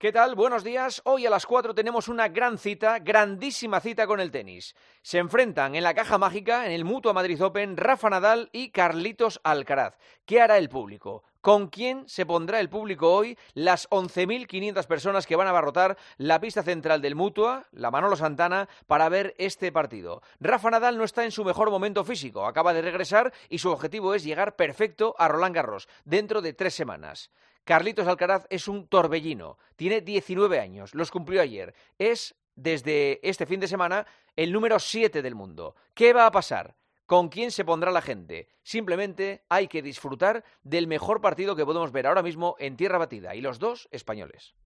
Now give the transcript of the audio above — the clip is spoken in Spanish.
¿Qué tal? Buenos días. Hoy a las 4 tenemos una gran cita, grandísima cita con el tenis. Se enfrentan en la caja mágica, en el Mutua Madrid Open, Rafa Nadal y Carlitos Alcaraz. ¿Qué hará el público? ¿Con quién se pondrá el público hoy? Las 11.500 personas que van a abarrotar la pista central del Mutua, la Manolo Santana, para ver este partido. Rafa Nadal no está en su mejor momento físico, acaba de regresar y su objetivo es llegar perfecto a Roland Garros dentro de 3 semanas. Carlitos Alcaraz es un torbellino, tiene 19 años, los cumplió ayer, es desde este fin de semana el número 7 del mundo. ¿Qué va a pasar? ¿Con quién se pondrá la gente? Simplemente hay que disfrutar del mejor partido que podemos ver ahora mismo en tierra batida, y los dos españoles.